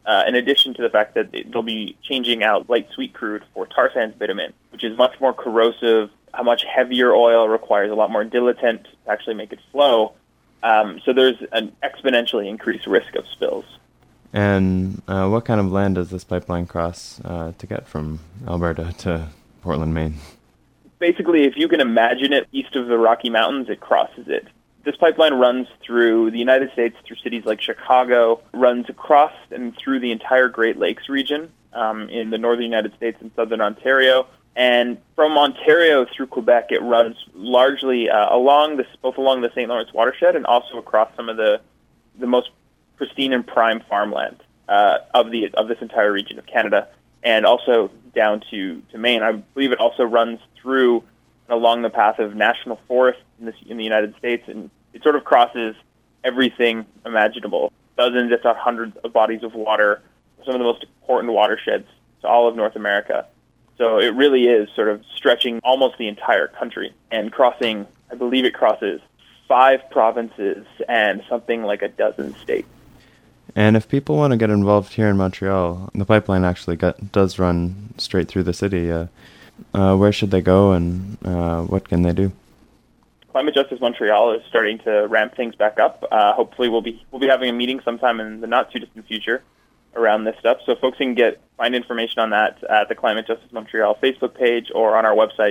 in addition to the fact that they'll be changing out light sweet crude for tar sands bitumen, which is much more corrosive, a much heavier oil, requires a lot more diluent to actually make it flow. So there's an exponentially increased risk of spills. And what kind of land does this pipeline cross to get from Alberta to Portland, Maine? Basically, if you can imagine it, east of the Rocky Mountains, it crosses it. This pipeline runs through the United States, through cities like Chicago, runs across and through the entire Great Lakes region in the northern United States and southern Ontario. And from Ontario through Quebec, it runs largely both along the St. Lawrence watershed and also across some of the most pristine and prime farmland of this entire region of Canada, and also down to Maine. I believe it also runs through and along the path of national forests in the United States, and it sort of crosses everything imaginable. Dozens, if not hundreds, of bodies of water, some of the most important watersheds to all of North America. So it really is sort of stretching almost the entire country and crossing, I believe it crosses 5 provinces and something like a dozen states. And if people want to get involved here in Montreal, the pipeline actually does run straight through the city. Where should they go, and what can they do? Climate Justice Montreal is starting to ramp things back up. Hopefully, we'll be having a meeting sometime in the not too distant future around this stuff. So folks can find information on that at the Climate Justice Montreal Facebook page or on our website,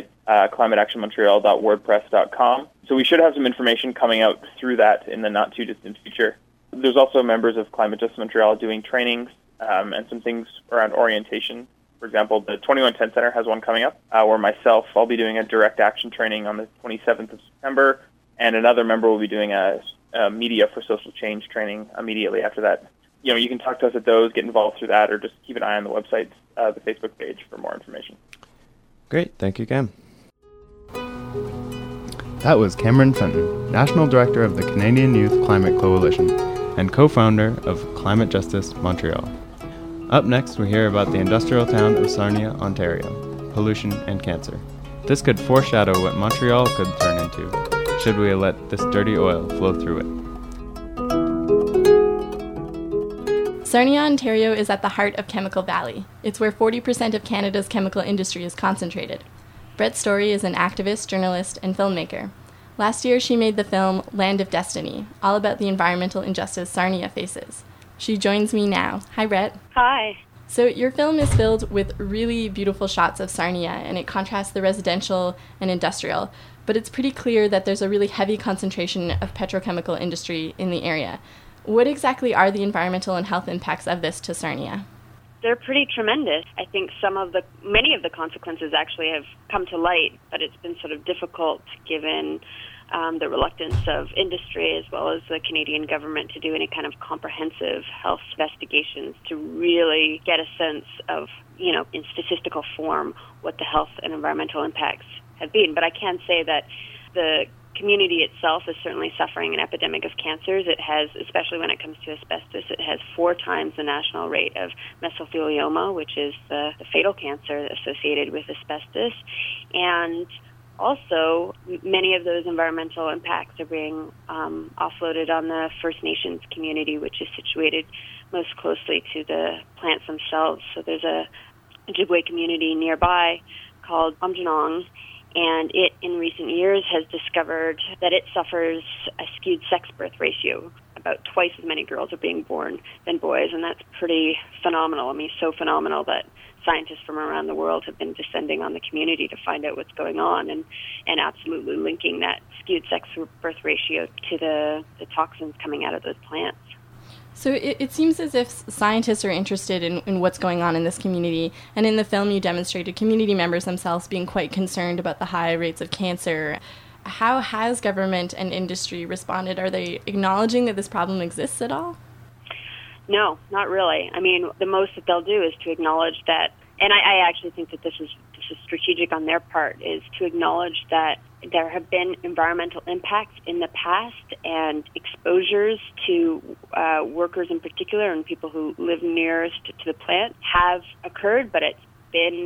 climateactionmontreal.wordpress.com. So we should have some information coming out through that in the not too distant future. There's also members of Climate Justice Montreal doing trainings and some things around orientation. For example, the 2110 Center has one coming up where I'll be doing a direct action training on the 27th of September, and another member will be doing a media for social change training immediately after that. You can talk to us at those, get involved through that, or just keep an eye on the website, the Facebook page for more information. Great. Thank you, Cam. That was Cameron Fenton, National Director of the Canadian Youth Climate Coalition and co-founder of Climate Justice Montreal. Up next, we hear about the industrial town of Sarnia, Ontario, pollution and cancer. This could foreshadow what Montreal could turn into, should we let this dirty oil flow through it. Sarnia, Ontario is at the heart of Chemical Valley. It's where 40% of Canada's chemical industry is concentrated. Brett Story is an activist, journalist, and filmmaker. Last year, she made the film Land of Destiny, all about the environmental injustice Sarnia faces. She joins me now. Hi, Brett. Hi. So your film is filled with really beautiful shots of Sarnia, and it contrasts the residential and industrial, but it's pretty clear that there's a really heavy concentration of petrochemical industry in the area. What exactly are the environmental and health impacts of this to Sarnia? They're pretty tremendous. I think many of the consequences actually have come to light, but it's been sort of difficult given the reluctance of industry as well as the Canadian government to do any kind of comprehensive health investigations to really get a sense of, in statistical form, what the health and environmental impacts have been. But I can say that the community itself is certainly suffering an epidemic of cancers. It has, especially when it comes to asbestos, it has 4 times the national rate of mesothelioma, which is the fatal cancer associated with asbestos. And also, many of those environmental impacts are being offloaded on the First Nations community, which is situated most closely to the plants themselves. So there's a Ojibwe community nearby called Amjanong, and it, in recent years, has discovered that it suffers a skewed sex birth ratio. About twice as many girls are being born than boys, and that's pretty phenomenal. I mean, so phenomenal that scientists from around the world have been descending on the community to find out what's going on, and absolutely linking that skewed sex birth ratio to the toxins coming out of those plants. So it seems as if scientists are interested in what's going on in this community, and in the film you demonstrated community members themselves being quite concerned about the high rates of cancer. How has government and industry responded? Are they acknowledging that this problem exists at all? No, not really. I mean, the most that they'll do is to acknowledge that, and I actually think that this is strategic on their part, is to acknowledge that there have been environmental impacts in the past, and exposures to workers in particular and people who live nearest to the plant have occurred, but it's been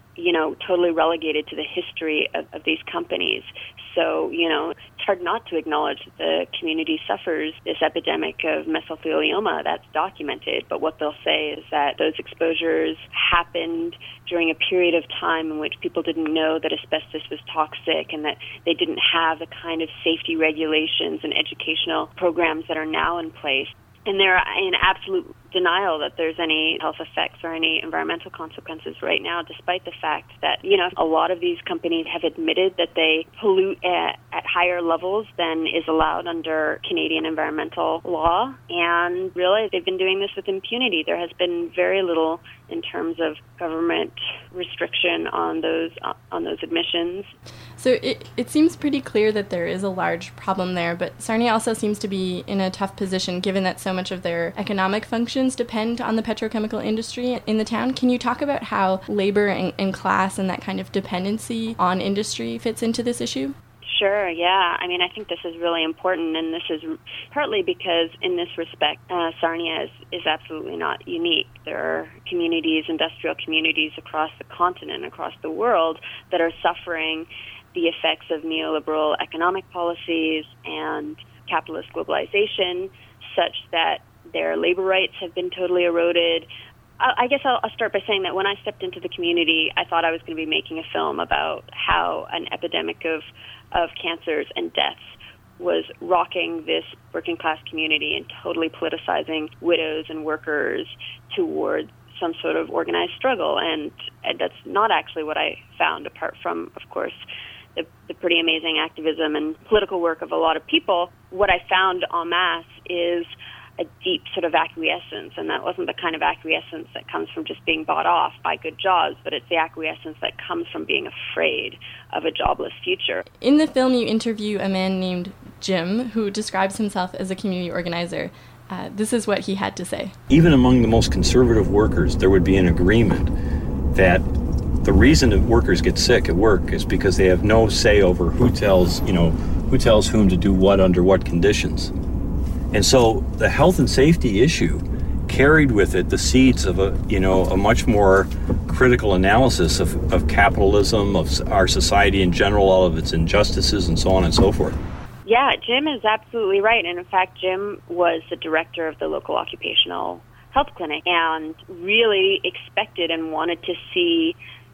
totally relegated to the history of these companies. So, it's hard not to acknowledge that the community suffers this epidemic of mesothelioma that's documented. But what they'll say is that those exposures happened during a period of time in which people didn't know that asbestos was toxic and that they didn't have the kind of safety regulations and educational programs that are now in place. And they're in absolute denial that there's any health effects or any environmental consequences right now, despite the fact that, a lot of these companies have admitted that they pollute at higher levels than is allowed under Canadian environmental law. And really, they've been doing this with impunity. There has been very little in terms of government restriction on those admissions. So it seems pretty clear that there is a large problem there, but Sarnia also seems to be in a tough position given that so much of their economic functions depend on the petrochemical industry in the town. Can you talk about how labor and class and that kind of dependency on industry fits into this issue? Sure, yeah. I think this is really important, and this is partly because in this respect, Sarnia is absolutely not unique. There are communities, industrial communities across the continent, across the world, that are suffering the effects of neoliberal economic policies and capitalist globalization, such that their labor rights have been totally eroded. I guess I'll start by saying that when I stepped into the community, I thought I was going to be making a film about how an epidemic of cancers and deaths was rocking this working class community and totally politicizing widows and workers toward some sort of organized struggle. And that's not actually what I found, apart from, of course, the pretty amazing activism and political work of a lot of people. What I found en masse is a deep sort of acquiescence, and that wasn't the kind of acquiescence that comes from just being bought off by good jobs, but it's the acquiescence that comes from being afraid of a jobless future. In the film, you interview a man named Jim, who describes himself as a community organizer. This is what he had to say. Even among the most conservative workers, there would be an agreement that the reason that workers get sick at work is because they have no say over who tells whom to do what under what conditions. And so the health and safety issue carried with it the seeds of a much more critical analysis of capitalism, of our society in general, all of its injustices, and so on and so forth. Yeah, Jim is absolutely right. And in fact, Jim was the director of the local occupational health clinic and really expected and wanted to see,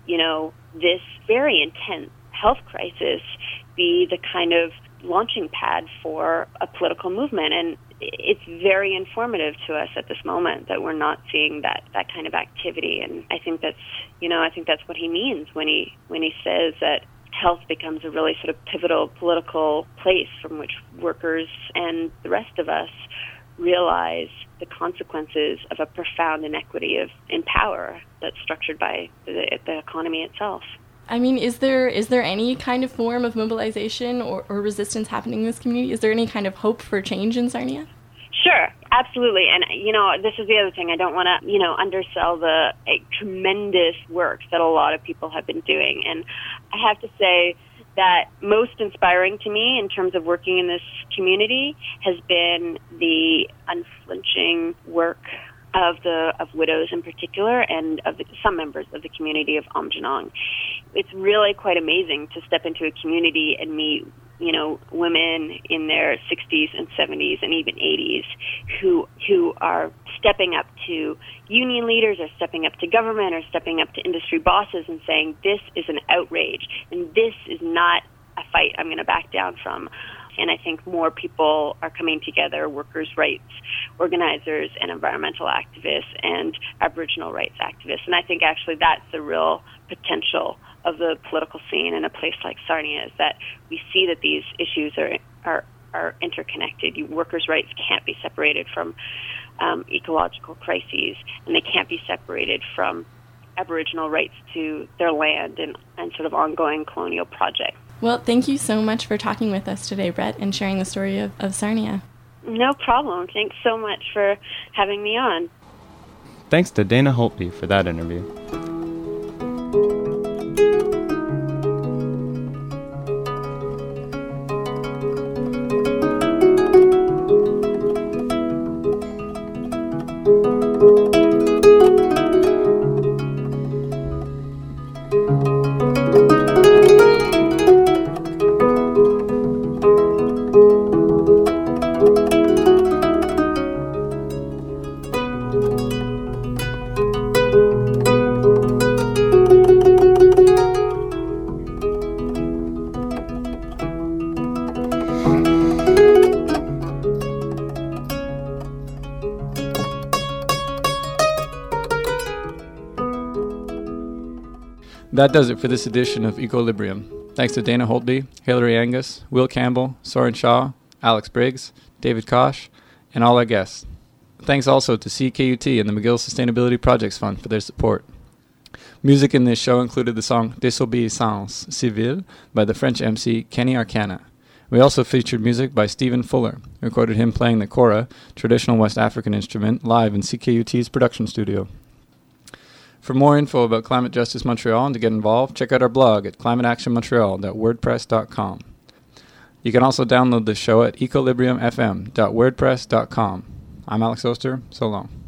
this very intense health crisis be the kind of launching pad for a political movement. And it's very informative to us at this moment that we're not seeing that kind of activity. And I think that's what he means when he says that health becomes a really sort of pivotal political place from which workers and the rest of us realize the consequences of a profound inequity in power that's structured by the economy itself. Is there any kind of form of mobilization or resistance happening in this community? Is there any kind of hope for change in Sarnia? Sure, absolutely. And, this is the other thing. I don't want to, undersell the tremendous work that a lot of people have been doing. And I have to say that most inspiring to me in terms of working in this community has been the unflinching work of widows in particular, and of some members of the community of Aamjiwnaang. It's really quite amazing to step into a community and meet, women in their 60s and 70s and even 80s who are stepping up to union leaders, or stepping up to government, or stepping up to industry bosses and saying, this is an outrage, and this is not a fight I'm going to back down from. And I think more people are coming together, workers' rights organizers and environmental activists and Aboriginal rights activists. And I think actually that's the real potential of the political scene in a place like Sarnia, is that we see that these issues are interconnected. Workers' rights can't be separated from ecological crises, and they can't be separated from Aboriginal rights to their land and sort of ongoing colonial projects. Well, thank you so much for talking with us today, Brett, and sharing the story of Sarnia. No problem. Thanks so much for having me on. Thanks to Dana Holtby for that interview. That does it for this edition of Equilibrium. Thanks to Dana Holtby, Hilary Angus, Will Campbell, Soren Shaw, Alex Briggs, David Kosh, and all our guests. Thanks also to CKUT and the McGill Sustainability Projects Fund for their support. Music in this show included the song Désobéissance Civile by the French MC Kenny Arcana. We also featured music by Stephen Fuller, who recorded him playing the kora, traditional West African instrument, live in CKUT's production studio. For more info about Climate Justice Montreal and to get involved, check out our blog at climateactionmontreal.wordpress.com. You can also download the show at equilibriumfm.wordpress.com. I'm Alex Oster. So long.